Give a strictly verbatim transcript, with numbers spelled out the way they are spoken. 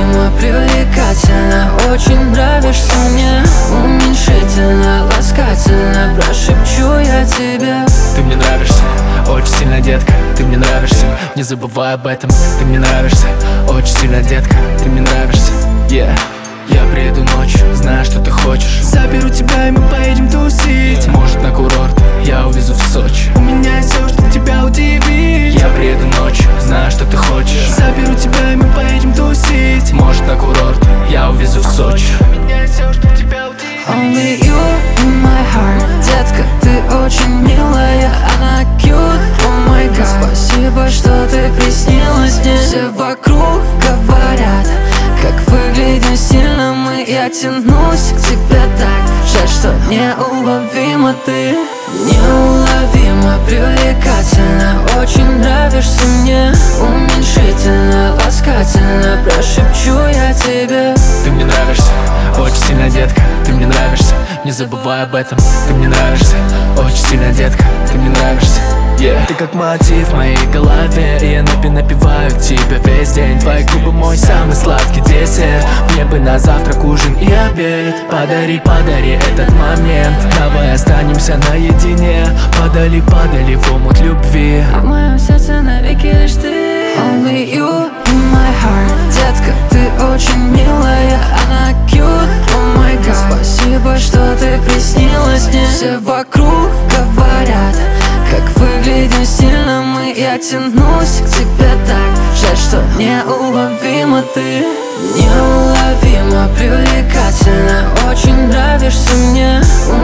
неуловимо, привлекательно, очень нравишься мне. Уменьшительно, ласкательно, прошепчу я тебе. Ты мне нравишься, очень сильно, детка, ты мне нравишься. Не забывай об этом, ты мне нравишься, очень сильно, детка, ты мне нравишься. Yeah. Я приеду ночью, знаю, что ты хочешь. Заберу тебя и мы поедем тусить. Может, на курорт, я увезу в Сочи. У меня есть все, чтобы тебя удивить. Я приеду ночью, знаю, что ты хочешь. Заберу тебя и мы поедем тусить. Может, на курорт, я увезу в Сочи. У меня есть все, чтобы тебя удивить. Only you in my heart. Детка, ты очень милая, она cute, oh my god. Спасибо, что ты приснилась мне. Все вокруг говорят, как выглядим стильно мы. Я тянусь к тебе так, жаль, что неуловимо ты. Неуловимо, привлекательно, очень нравишься мне. Уменьшительно, ласкательно, прошепчу я тебе. Ты мне нравишься, очень сильно, детка, ты мне нравишься. Не забывай об этом, ты мне нравишься, очень сильно, детка, ты мне нравишься. Yeah. Ты как мотив В моей голове, и я напи напеваю тебя весь день. Твои губы мой самый сладкий десерт. Мне бы на завтрак, ужин и обед. Подари, подари этот момент. Давай останемся наедине. Подали, подали в омут любви. А в моем сердце навеки лишь ты. Only you in my heart. Детка, ты очень милая, она cute, oh my god. Спасибо, что ты приснилась мне. Все вокруг говорят, как выглядим стильно мы. Я тянусь к тебе так, жаль, что неуловимо ты. Неуловимо, привлекательно, очень нравишься мне.